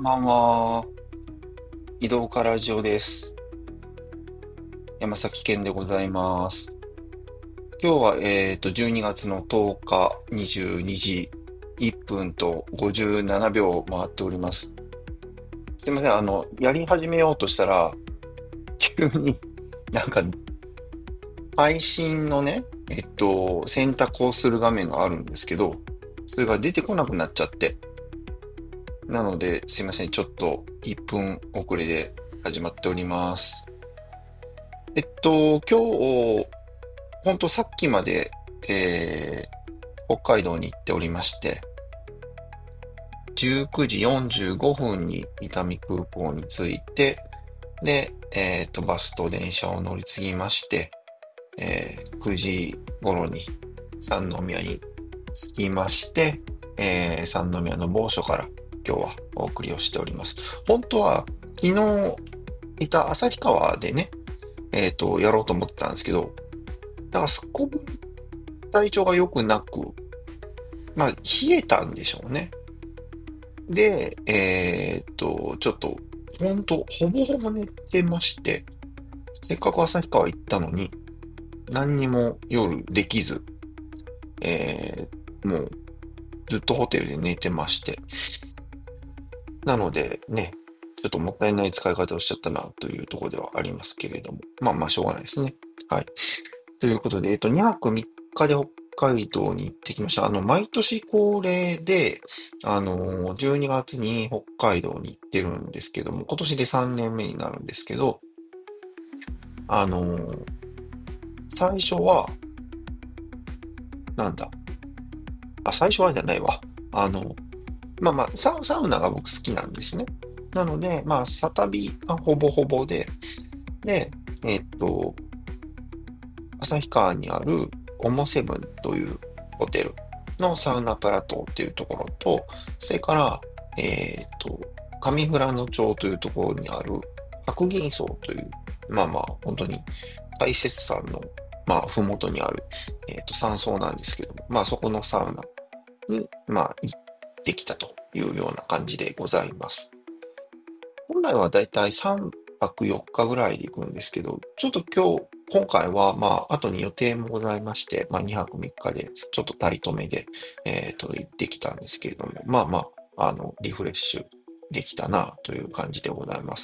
ばんは。移動からラジオです。山崎健でございます。今日は、12月の10日、22時1分と57秒回っております。すいません、やり始めようとしたら、急になんか配信のね、選択をする画面があるんですけど、それが出てこなくなっちゃって。なので、すいません、ちょっと1分遅れで始まっております。今日、ほんとさっきまで、北海道に行っておりまして、19時45分に伊丹空港に着いて、で、バスと電車を乗り継ぎまして、9時頃に三宮に着きまして、三宮の某所から今日はお送りをしております。本当は昨日いた旭川でね、やろうと思ってたんですけど、だからすこぶる体調が良くなく、まあ、冷えたんでしょうね。で、ちょっと、ほんと、ほぼほぼ寝てまして、せっかく旭川行ったのに、何にも夜できず、もうずっとホテルで寝てまして、なのでね、ちょっともったいない使い方をしちゃったなというところではありますけれども、まあまあしょうがないですね。はい。ということで、2泊3日で北海道に行ってきました。毎年恒例で、12月に北海道に行ってるんですけども、今年で3年目になるんですけど、あの、最初は、なんだ、最初はじゃないわ。あの、まあまあ、サウナが僕好きなんですね。なので、まあ、サ旅がほぼほぼで、えっと、旭川にあるオモセブンというホテルのサウナプラトーっていうところと、それから、上富良野町というところにある白銀荘という、まあまあ、本当に大雪山の、まあ、ふもとにある、山荘なんですけども、まあ、そこのサウナに、まあ、行ってきたというような感じでございます。本来はだいたい3泊4日ぐらいで行くんですけど、ちょっと今回は、まあ、後に予定もございまして、まあ、2泊3日で、ちょっとタイトめで、行ってきたんですけれども、まあまあ、リフレッシュできたな、という感じでございます。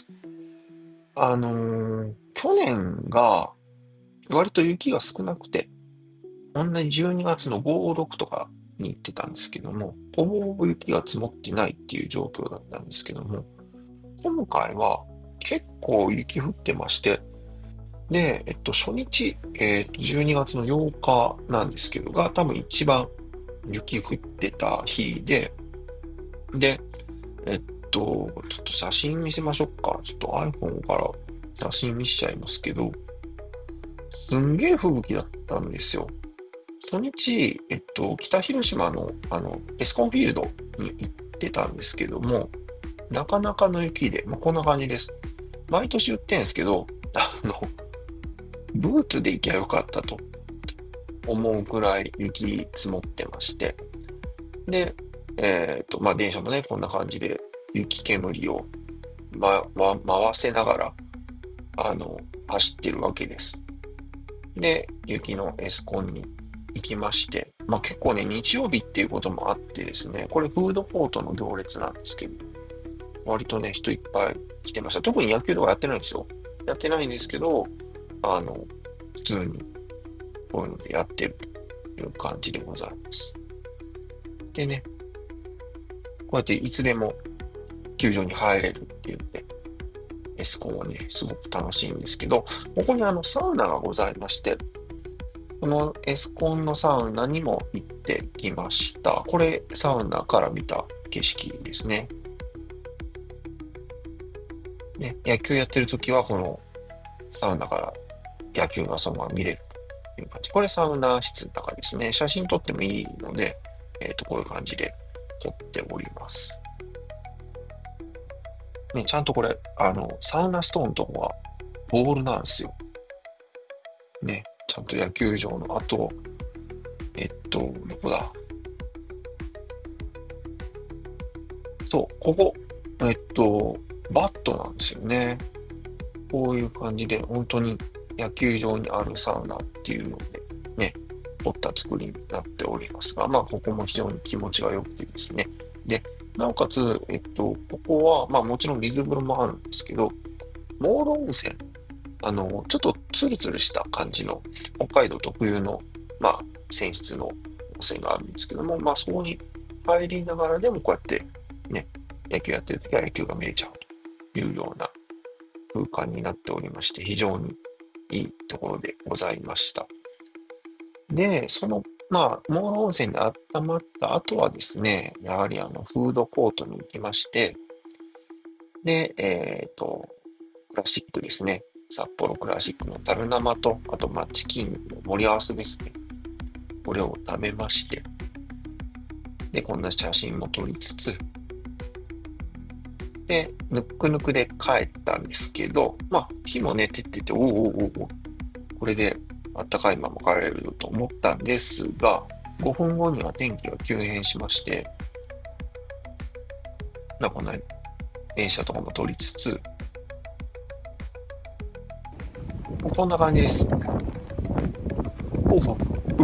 去年が、割と雪が少なくて、同じ12月の5、6とかに行ってたんですけども、ほぼほぼ雪が積もってないっていう状況だったんですけども、今回は結構雪降ってまして、で、初日、12月の8日なんですけど、が多分一番雪降ってた日で、えっちょっと写真見せましょうか。ちょっと iPhone から写真見しちゃいますけど、すんげえ吹雪だったんですよ。初日、北広島の、エスコンフィールドに行ってたんですけども、なかなかの雪で、まあ、こんな感じです。毎年言ってんですけど、ブーツで行きゃよかったと思うくらい雪積もってまして。で、まあ、電車もね、こんな感じで雪煙を、回せながら、あの、走ってるわけです。で、雪のエスコンに行きまして、まあ結構ね、日曜日っていうこともあってですね、これフードコートの行列なんですけど、割とね、人いっぱい来てました。特に野球とかやってないんですよ。やってないんですけど、あの、普通にこういうのでやってるという感じでございます。でね、こうやっていつでも球場に入れるって言って、エスコンはね、すごく楽しいんですけど、ここにサウナがございまして、このエスコンのサウナにも行ってきました。これ、サウナから見た景色ですね。ね、野球やってる時は、このサウナから野球がそのまま見れるという感じ。これサウナ室の中ですね。写真撮ってもいいので、こういう感じで撮っております。ね、ちゃんとこれ、サウナストーンとこはボールなんですよ。ね、ちゃんと野球場の後、どこだそう、ここ。 えっと、バットなんですよね。こういう感じで、本当に野球場にあるサウナっていうので、ね、凝った作りになっておりますが、まあ、ここも非常に気持ちが良くてですね。で、なおかつ、ここは、まあ、もちろん水風呂もあるんですけど、モール温泉、ちょっとツルツルした感じの、北海道特有の、まあ、泉質の温泉があるんですけども、まあ、そこに入りながらでも、こうやって、ね、野球やってる時は野球が見れちゃうというような空間になっておりまして、非常にいいところでございました。で、まあ、モール温泉で温まった後はですね、やはりフードコートに行きまして、で、クラシックですね。札幌クラシックの樽生と、あと、まあ、チキンの盛り合わせですね。これを食べまして、で、こんな写真も撮りつつ、で、ぬくぬくで帰ったんですけど、まあ、火もね、照ってて、おおおおお、これであったかいまま帰れると思ったんですが、5分後には天気が急変しまして、こんな電車とかも撮りつつ、こんな感じです。おう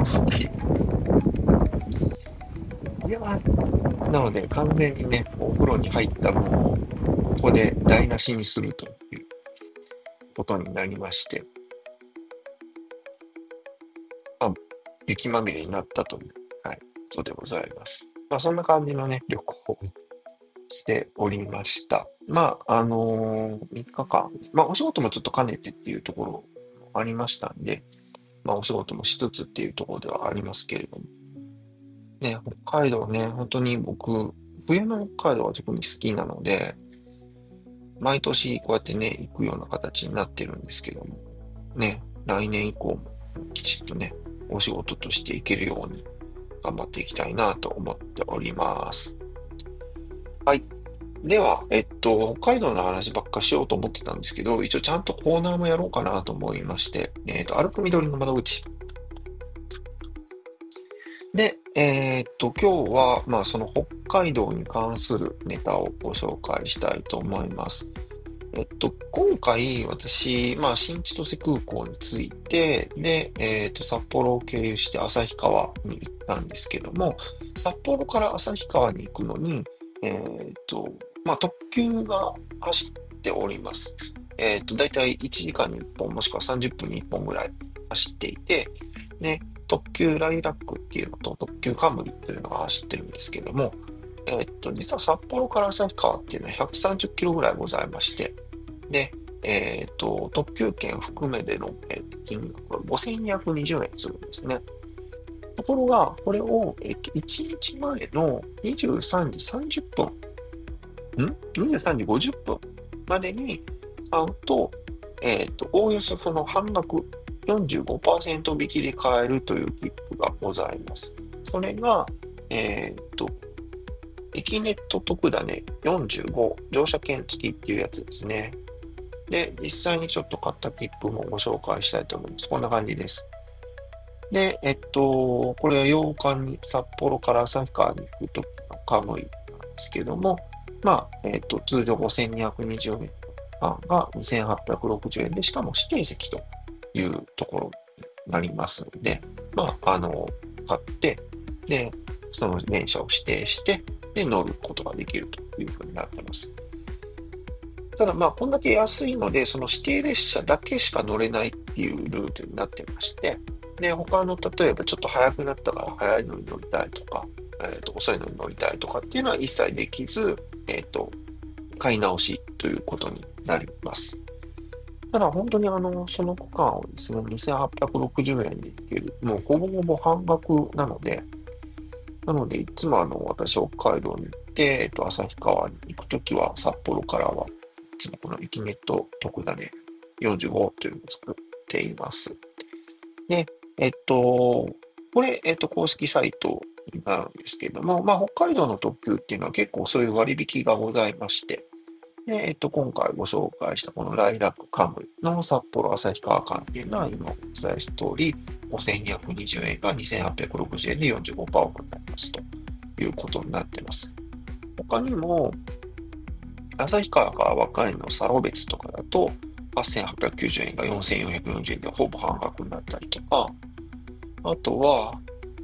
いや、なので完全にね、お風呂に入った分をここで台無しにするということになりまして、まあ、雪まみれになったという、はい、ことでございます。まあ、そんな感じのね、旅行をしておりました。まあ、3日間、まあ、お仕事もちょっと兼ねてっていうところもありましたんで、まあ、お仕事もしつつっていうところではありますけれども、ね、北海道ね、本当に僕、冬の北海道は特に好きなので、毎年こうやってね、行くような形になってるんですけども、ね、来年以降もきちっとね、お仕事としていけるように頑張っていきたいなと思っております。はい。では、北海道の話ばっかしようと思ってたんですけど、一応ちゃんとコーナーもやろうかなと思いまして、歩く緑の窓口。で、今日は、まあ、その北海道に関するネタをご紹介したいと思います。今回、私、まあ、新千歳空港に着いて、で、札幌を経由して旭川に行ったんですけども、札幌から旭川に行くのに、えっと、まあ、特急が走っております。だいたい1時間に1本、もしくは30分に1本ぐらい走っていて、で、特急ライラックっていうのと特急カムリというのが走ってるんですけども、実は札幌から旭川っていうのは130キロぐらいございまして、で、特急券含めでの、金額は5220円するんですね。ところが、これを、1日前の23時30分、23時50分までに買うと、おおよそその半額、45%引きで買えるという切符がございます。それが、えっと、エキネット特ダネ45乗車券付きっていうやつですね。で、実際にちょっと買った切符もご紹介したいと思います。こんな感じです。で、これは8日に札幌から旭川に行くときのカムイなんですけども、まあ、通常5220円が2860円で、しかも指定席というところになりますので、まあ、買って、で、その電車を指定して、で、乗ることができるというふうになってます。ただまあ、こんだけ安いので、その指定列車だけしか乗れないっていうルートになってまして、で、他の、例えばちょっと早くなったから早いのに乗りたいとか、遅いのに乗りたいとかっていうのは一切できず、買い直しということになります。ただ本当にその区間をですね、2860円で行ける、もうほぼほぼ半額なので、いつも私、北海道に行って、旭川に行くときは、札幌からは、いつもこのエキネット特ダネ45というのを作っています。で、これ、公式サイトになるんですけれども、まあ、北海道の特急っていうのは結構そういう割引がございまして、で、今回ご紹介したこのライラックカムイの札幌旭川間っていうのは今お伝えした通り、5220円が2860円で45%オフになりますということになってます。他にも、 旭川から稚内のサロベツとかだと、8890円が4440円でほぼ半額になったりとか、あとは、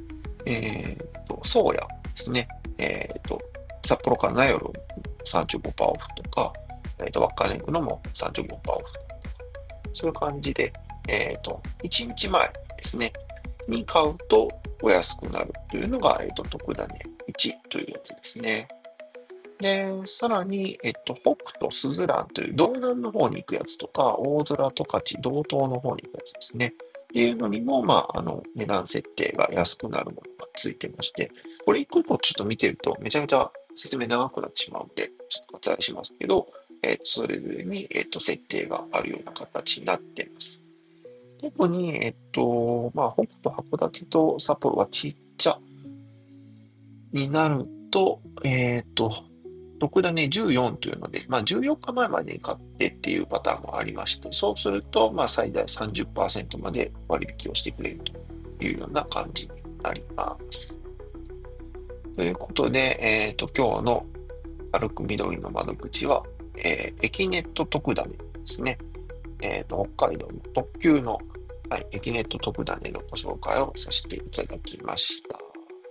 宗谷ですね。札幌から名寄35%オフとか、稚内行くのも35%オフとか、そういう感じで、1日前ですね、に買うとお安くなるというのが、特ダネ1というやつですね。で、さらに、北斗スズランという道南の方に行くやつとか、大空十勝、道東の方に行くやつですね。っていうのにも、値段設定が安くなるものがついてまして、これ一個一個ちょっと見てると、めちゃめちゃ説明長くなってしまうので、ちょっと割愛しますけど、それぞれに、設定があるような形になっています。特に、北斗函館と札幌はちっちゃになると、特ダネ14というので、14日前までに買ってっていうパターンもありまして、そうすると、最大30%まで割引をしてくれるというような感じになります。ということで、今日の歩く緑の窓口は、エキネット特ダネですね。北海道の特急の、はい、エキネット特ダネのご紹介をさせていただきました。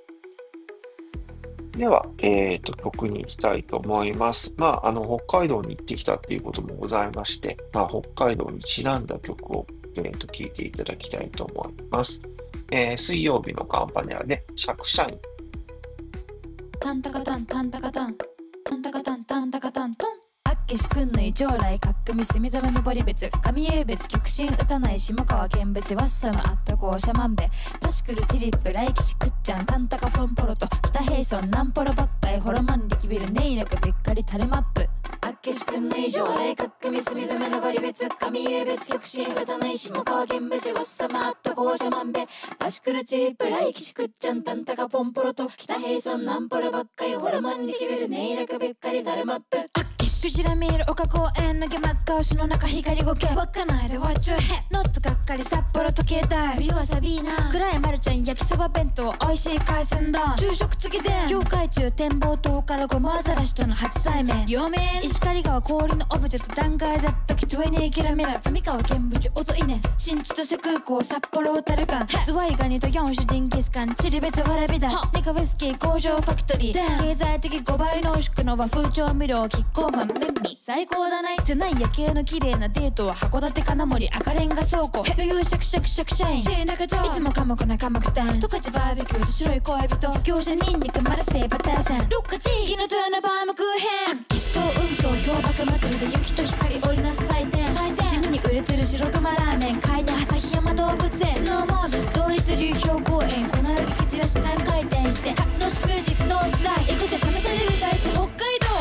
では、曲に行きたいと思います。北海道に行ってきたっていうこともございまして、北海道にちなんだ曲を、聴いていただきたいと思います。水曜日のカンパネラで、シャクシャイン。 タンタカタンタンタカタンタンタカタンタンタカタントンあっけしくんのい将来かっくみすみどめのぼり別神優別極真打たない下川見物ワッサムあったこうシャマンベパシクルチリップ来騎士くっちゃんタンタカポンポロと北平村ナンポロばっかいホロマン力ビルネイラクべっかりタレマップあっけしくんのい将来かっくみすみどめのぼり別神優別極真打たない下川見物ワッサムあったこうシャマンベパシクルチリップ来騎士くっちゃんタンタカポンポロと北平村ナンポロばっかいホロマン力ビルネイラクべっかりタレマップシュジラミール丘公園投げ真っ赤牛の中光ゴケ稚内で What your head ノッツがっかり札幌時計台ビワサビーナ暗いマルちゃん焼きそば弁当美味しい海鮮丼昼食付きで業界中展望塔からゴマアザラシとの初対面陽明石狩川氷のオブジェと断崖絶壁20キロミラ上川見物音稲新千歳空港札幌小樽間ズワイガニと4種ジンギスカンチリベツわらびだニカウイスキー工場ファクトリー経済的5倍濃縮の和風調味料キッコーマンメンミ最高だないトゥナイ夜景の綺麗なデートは函館金森赤レンガ倉庫余裕シャクシャクシャクシャインシェー中町いつも寡黙な寡黙店十勝バーベキューと白い恋人業者ニンニクマルセイバターさんロッカティー日の豊のバームクーヘン気象運動氷瀑祭りで雪と光織りなす祭典地味に売れてる白熊ラーメン買いで旭山動物園スノーモード同立流氷公園粉雪蹴散らし3回転してノースミュージックノースライ行くぜ試される大地北海道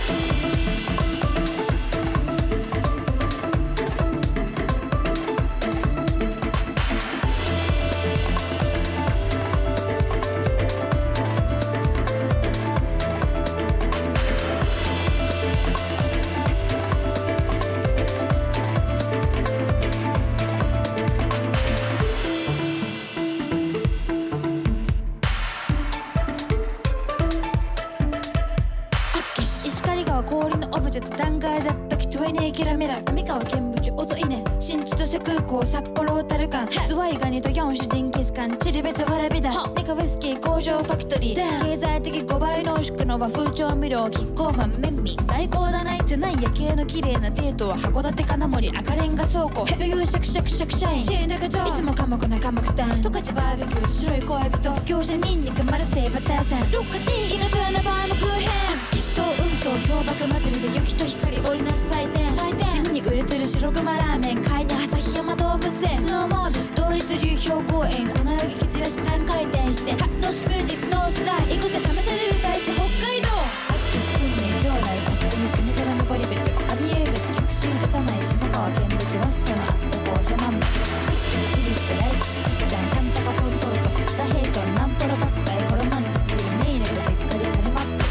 氷のオブジェと断崖絶壁20キロミラ上川見物音稲新千歳空港札幌小樽間ズワイガニと4種ジンギスカンチリベツわらびだニカウイスキー工場ファクトリー経済的5倍濃縮の和風調味料キッコーマンメンミ最高だないトゥナイ夜景の綺麗なデートは函館金森赤レンガ倉庫余裕シャクシャクシャクシャインシェー中町いつも寡黙な寡黙店十勝バーベキューと白い恋人業者ニンニクマルセイバターさんロッカティー日の豊のバームクーヘン気象運動氷瀑祭りで雪と光織りなす祭典地味に売れてる白熊ラーメン買いで旭山動物園スノーモード同立流氷公園粉雪蹴散らし3回転してノースミュージックノースライ行くぜ試される大地北海道西訓練将来勝手に住みからのぼり別アビエー別極真打たない下川見物ワッサムアット校舎マンバ確かにチリップ来騎士キッチャンタンタカポントロと北平村ナンポロばっかいホロマンティックネイネルべっかりカルマップ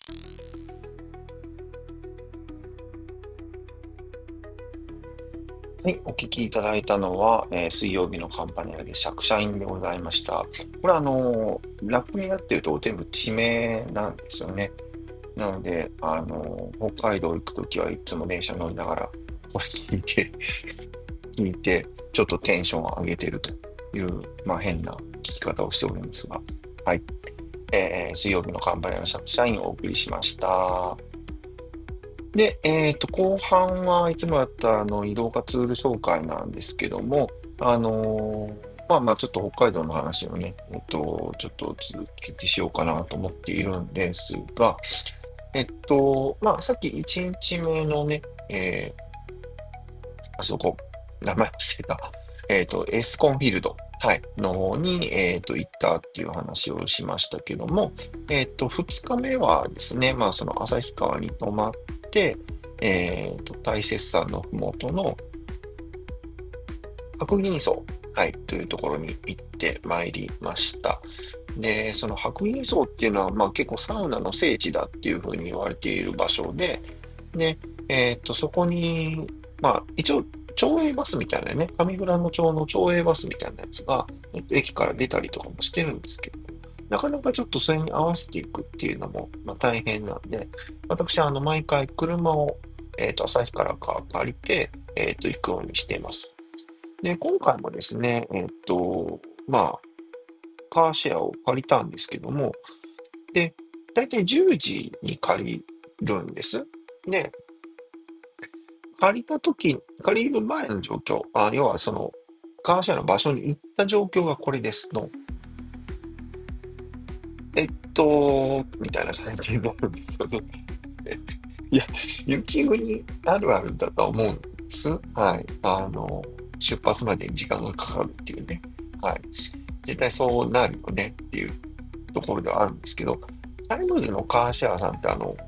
はい、お聞きいただいたのは、水曜日のカンパネラで釈社員でございました。これラップになっていると全部地名なんですよね。なので、北海道行くときはいつも電車乗りながら、これ聞いて、ちょっとテンションを上げてるという、まあ変な聞き方をしておりますが、はい。水曜日のカンパネラの釈社員をお送りしました。で、後半はいつもやった移動活ツール紹介なんですけども、ちょっと北海道の話をね、ちょっと続けてしようかなと思っているんですが、さっき1日目のね、あそこ、名前忘れた。エスコンフィールド、はい、の方に、行ったっていう話をしましたけども、2日目はですね、まあ、その旭川に泊まって、大雪山のふもとの白銀荘、はい、というところに行ってまいりました。で、その白銀荘っていうのは、まあ、結構サウナの聖地だっていうふうに言われている場所で、で、そこに、まあ、一応、町営バスみたいなね、上富良野町の町営バスみたいなやつが、駅から出たりとかもしてるんですけど、なかなかちょっとそれに合わせていくっていうのも、まあ、大変なんで、私は毎回車を、旭川から借りて、行くようにしています。で、今回もですね、まあ、カーシェアを借りたんですけども、で、だいたい10時に借りるんです。で、借りる前の状況、要はその、カーシェアの場所に行った状況がこれですの。みたいな感じになるんですよね。いや、雪国あるあるだとは思うんです。はい。出発までに時間がかかるっていうね。はい。絶対そうなるよねっていうところではあるんですけど、タイムズのカーシェアさんって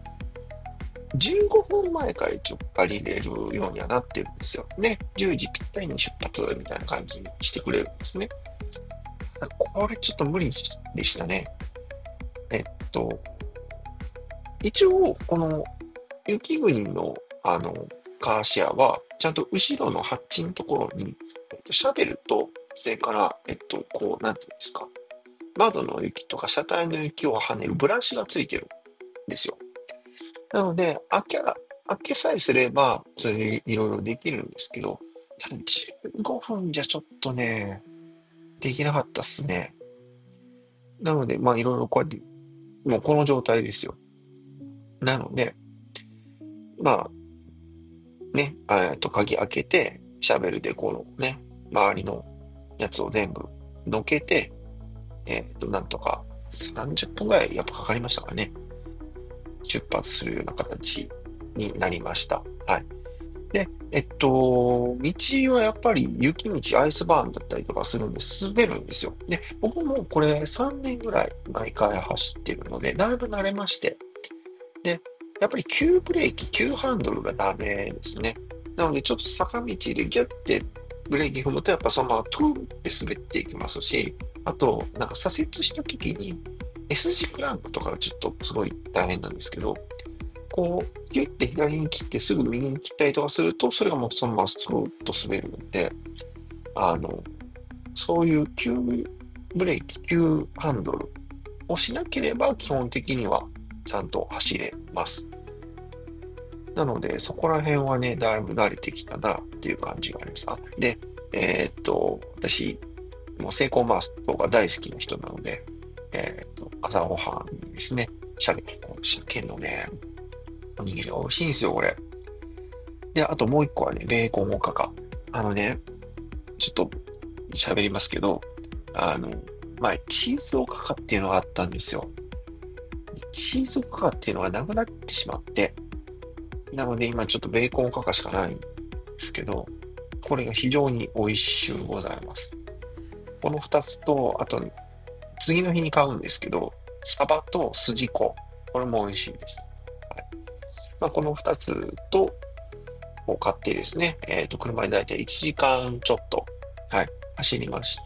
15分前から一応借りれるようにはなってるんですよ。で、10時ぴったりに出発みたいな感じにしてくれるんですね。これちょっと無理でしたね。えっと、一応、この雪国のカーシェアは、ちゃんと後ろのハッチのところに、シャベルと、それから、なんていうんですか、窓の雪とか車体の雪を跳ねるブラシがついてるんですよ。なので、開けさえすれば、それでいろいろできるんですけど、ただ15分じゃちょっとね、できなかったっすね。なので、まあいろいろこうやって、もうこの状態ですよ。なので、まあね、鍵開けて、シャベルでこのね、周りのやつを全部のけて、なんとか30分ぐらいやっぱかかりましたからね。出発するような形になりました。はい。で、道はやっぱり雪道、アイスバーンだったりとかするんで、滑るんですよ。で、僕もこれ3年ぐらい毎回走ってるので、だいぶ慣れまして。で、やっぱり急ブレーキ、急ハンドルがダメですね。なので、ちょっと坂道でギュッてブレーキ踏むと、やっぱそのままトゥンって滑っていきますし、あと、なんか左折した時に S 字クランクとかがちょっとすごい大変なんですけど、こう、ギュッて左に切ってすぐ右に切ったりとかすると、それがもうそのままスルーッと滑るんで、あの、そういう急ブレーキ、急ハンドルをしなければ基本的にはちゃんと走れます。なので、そこら辺はね、だいぶ慣れてきたなっていう感じがあります。で、私、もうセイコーマーストが大好きな人なので、朝ごはんにですね、鮭のね、おにぎりが美味しいんですよ、これ。で、あともう一個はね、ベーコンおかか。ちょっと喋りますけど、あの、前、チーズおかかっていうのがあったんですよ。チーズおかかっていうのがなくなってしまって、なので今ちょっとベーコンおかかしかないんですけど、これが非常に美味しゅうございます。この二つと、あと、次の日に買うんですけど、サバとスジコ。これも美味しいです。はい。まあ、この二つと、を買ってですね、車でだいたい1時間ちょっと、はい、走りまして、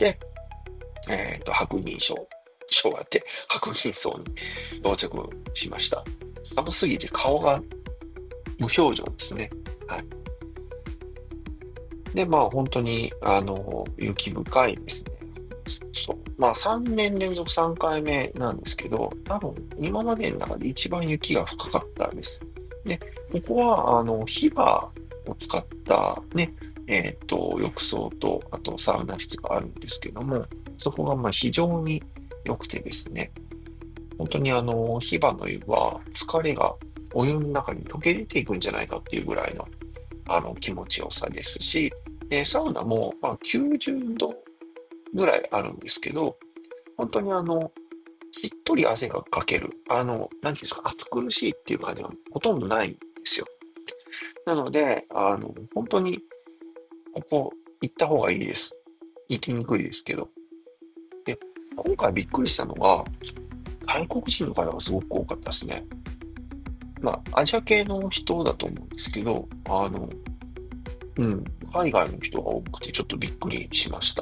白銀荘、昭和って白銀荘に到着しました。 寒すぎて顔が無表情ですね。はい。で、まあ本当に、雪深いですね。そう。まあ3年連続3回目なんですけど、多分今までの中で一番雪が深かったです。で、ここは、ヒバを使ったね、浴槽と、あとサウナ室があるんですけども、そこがまあ非常に良くてですね、本当にヒバの湯は疲れがお湯の中に溶け出ていくんじゃないかっていうぐらいの気持ちよさですし、サウナも、まあ、90度ぐらいあるんですけど、本当にしっとり汗がかける。なんていうんですか、暑苦しいっていう感じがほとんどないんですよ。なので、本当にここ行った方がいいです。行きにくいですけど。で、今回びっくりしたのが、外国人の方がすごく多かったですね。まあ、アジア系の人だと思うんですけど、うん、海外の人が多くてちょっとびっくりしました。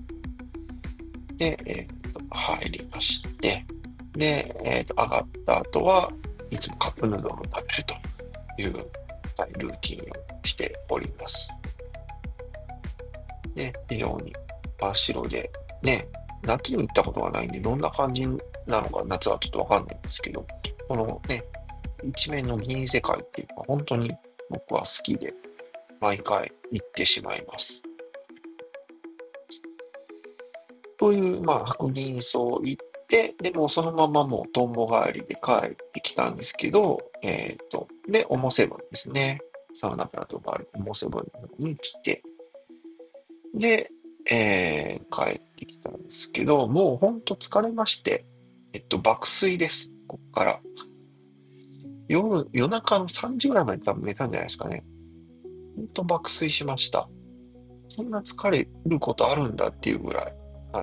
で、入りまして、で、上がった後はいつもカップヌードルを食べるという、はい、ルーティンをしております。で、非常に真っ白で、ね、夏に行ったことがないんで、どんな感じなのか夏はちょっとわかんないんですけど、このね、一面の銀世界っていうのは本当に僕は好きで、毎回行ってしまいます。という、まあ、白銀荘行って、でもそのままもうとんぼ帰りで帰ってきたんですけど、で、オモセブンですね。サウナプラトがあるオモセブンの方に来て、で、帰ってきたんですけど、もうほんと疲れまして、爆睡です。こっから。夜中の3時ぐらいまで多分寝たんじゃないですかね。ほんと爆睡しました。そんな疲れることあるんだっていうぐらい。はい。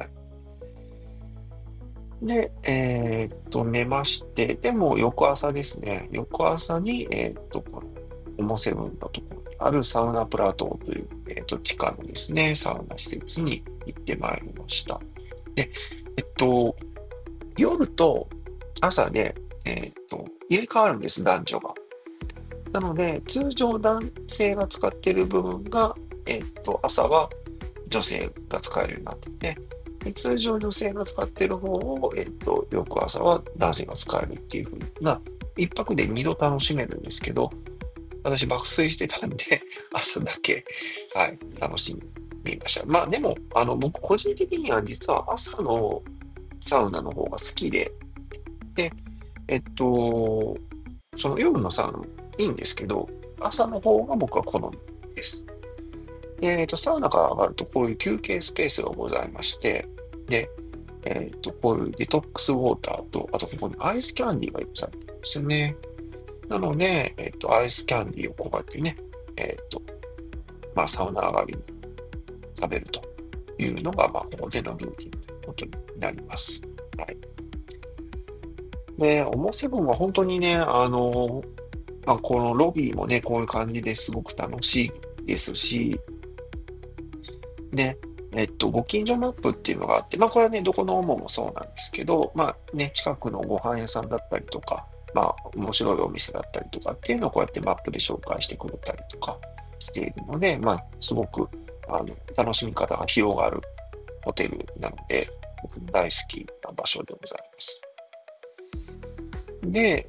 で、寝まして、でも翌朝ですね、翌朝に、このオモセブンのところにあるサウナプラトーという、地下のですね、サウナ施設に行ってまいりました。で、えっと、夜と朝で、入れ替わるんです、男女が。なので、通常男性が使っている部分が、朝は女性が使えるようになってて、で通常女性が使っている方を、翌朝は男性が使えるっていう風な、一泊で二度楽しめるんですけど、私爆睡してたんで、朝だけ、はい、楽しみました。まあでも、僕個人的には実は朝のサウナの方が好きで、で、えっと、その夜のサウナもいいんですけど、朝の方が僕は好みです。で、サウナから上がるとこういう休憩スペースがございまして、で、こういうデトックスウォーターと、あとここにアイスキャンディーが用意されてるんですよね。なので、アイスキャンディーをこうやってね、まあ、サウナ上がりに食べるというのが、まあ、ここでのルーティンということになります。はい。で、オモセブンは本当にね、まあ、このロビーもね、こういう感じですごく楽しいですし、で、ご近所マップっていうのがあって、まあ、これはね、どこのオモもそうなんですけど、まあね、近くのご飯屋さんだったりとか、まあ、面白いお店だったりとかっていうのをこうやってマップで紹介してくれたりとかしているので、まあ、すごく、楽しみ方が広がるホテルなので、僕も大好きな場所でございます。で、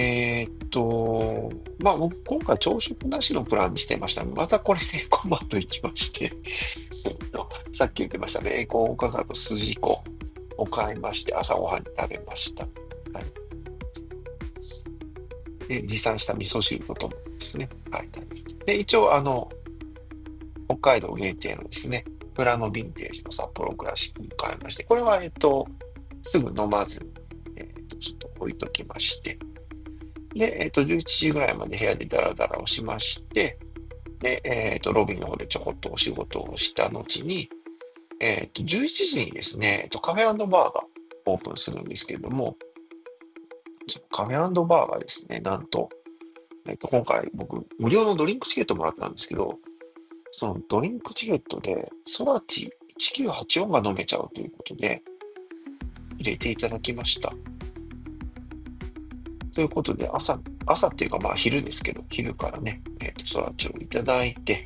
まあ僕今回朝食なしのプランにしてました。またこれでコマと行きまして、さっき言ってましたベーコンおかかと筋子を買いまして朝ごはんに食べました。はい。で、持参した味噌汁のともですね。はい。食べるで、一応北海道限定のですね、村のヴィンテージの札幌クラシックに買いまして、これはすぐ飲まずに、ちょっと置いときまして、で、11時ぐらいまで部屋でダラダラをしまして、で、ロビーの方でちょこっとお仕事をした後に、11時にですね、カフェバーがオープンするんですけれども、そのカフェバーがですね、なんと、今回僕、無料のドリンクチケットもらったんですけど、そのドリンクチケットで、ソラチ1984が飲めちゃうということで、入れていただきました。 ということで、朝っていうかまあ昼ですけど、昼からね、そらちをいただいて、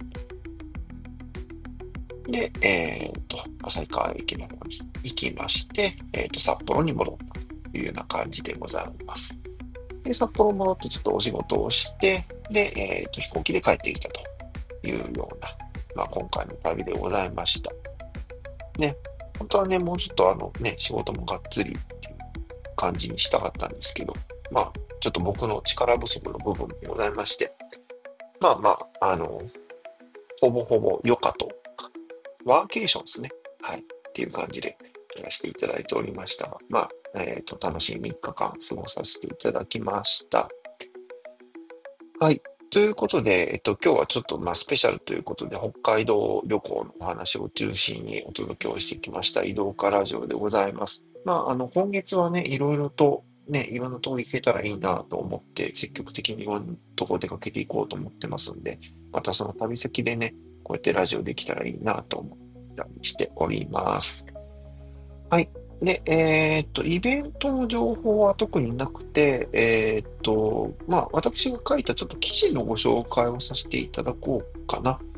で、旭川駅の方に行きまして、札幌に戻ったというような感じでございます。で、札幌戻ってちょっとお仕事をして、で、飛行機で帰ってきたというような、まあ、今回の旅でございました。ね、本当はね、もうちょっと仕事もがっつりっていう感じにしたかったんですけど、まあ、ちょっと僕の力不足の部分でございまして、まあまあ、ほぼほぼ余暇とワーケーションですね。はい。っていう感じでやらせていただいておりましたが、まあ、楽しい3日間過ごさせていただきました。はい。ということで、今日はちょっと、まあ、スペシャルということで、北海道旅行のお話を中心にお届けをしてきました、移動家ラジオでございます。まあ、今月はね、いろいろと、ね、いろんなとこ行けたらいいなと思って、積極的にいろんなとこ出かけていこうと思ってますんで、またその旅先でね、こうやってラジオできたらいいなと思ったりしております。はい。で、イベントの情報は特になくて、まあ、私が書いたちょっと記事のご紹介をさせていただこうかな。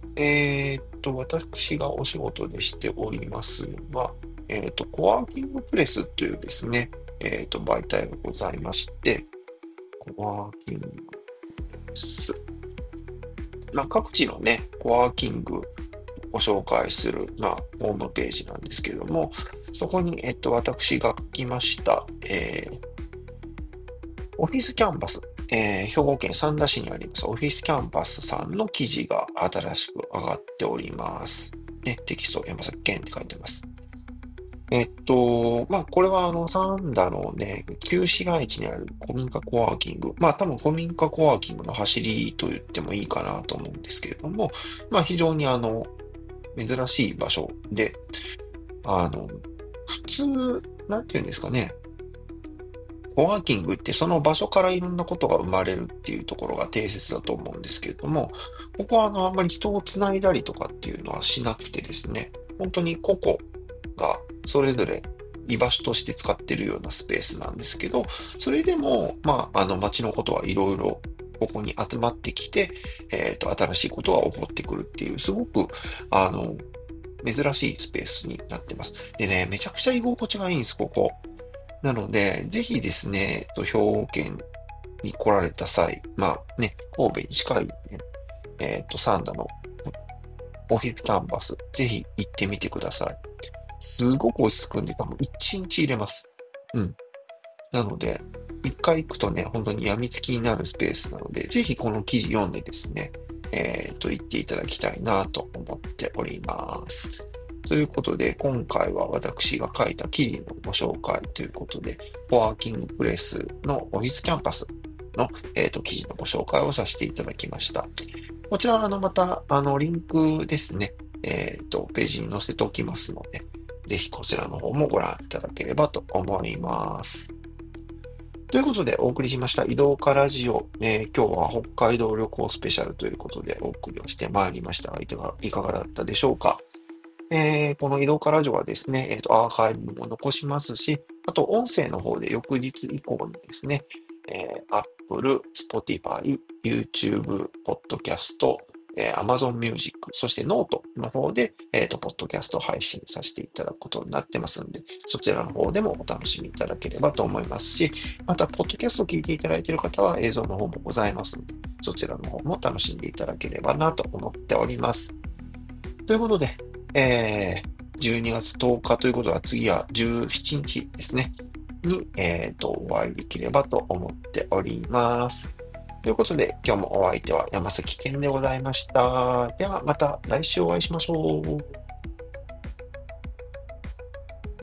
私がお仕事でしておりますのは、コワーキングプレスというですね、媒体がございまして、コワーキングプレス。まあ、各地のね、コワーキングご紹介する、まあ、ホームページなんですけども、そこに、私が書きました、オフィスキャンパス、兵庫県三田市にありますオフィスキャンパスさんの記事が新しく上がっております。ね、テキスト山崎県って書いてます。まあ、これは三田のね、旧市街地にある古民家コワーキング。まあ、多分古民家コワーキングの走りと言ってもいいかなと思うんですけれども、まあ、非常に珍しい場所で、普通、なんていうんですかね、コワーキングってその場所からいろんなことが生まれるっていうところが定説だと思うんですけれども、ここはあんまり人をつないだりとかっていうのはしなくてですね、本当に個々がそれぞれ居場所として使ってるようなスペースなんですけど、それでも、まあ、街のことはいろいろここに集まってきて、新しいことが起こってくるっていう、すごく、あの、珍しいスペースになってます。でね、めちゃくちゃ居心地がいいんです、ここ。なので、ぜひですね、兵庫県に来られた際、まあね、神戸に近い、ね、三田のオフィスキャンパス、ぜひ行ってみてください。すごく落ち着くんで、多分1日入れます。うん。なので、一回行くとね、本当に病みつきになるスペースなので、ぜひこの記事読んでですね、行っていただきたいなと思っております。ということで、今回は私が書いた記事のご紹介ということで、コワーキングプレイスのオフィスキャンパスの、記事のご紹介をさせていただきました。こちらはまた、リンクですね、ページに載せておきますので、ぜひこちらの方もご覧いただければと思います。ということでお送りしました移動家ラジオ、今日は北海道旅行スペシャルということでお送りをしてまいりましたが、いかがだったでしょうか。この移動家ラジオはですね、アーカイブも残しますし、あと音声の方で翌日以降にですね、Apple、Spotify、YouTube、Podcast、Amazon Music、そしてノートの方で、ポッドキャスト配信させていただくことになってますんで、そちらの方でもお楽しみいただければと思いますし、また、ポッドキャストを聞いていただいている方は映像の方もございますので、そちらの方も楽しんでいただければなと思っております。ということで、12月10日ということは次は17日ですね、に、お会いできればと思っております。ということで、今日もお相手は山崎健でございました。ではまた来週お会いしましょう。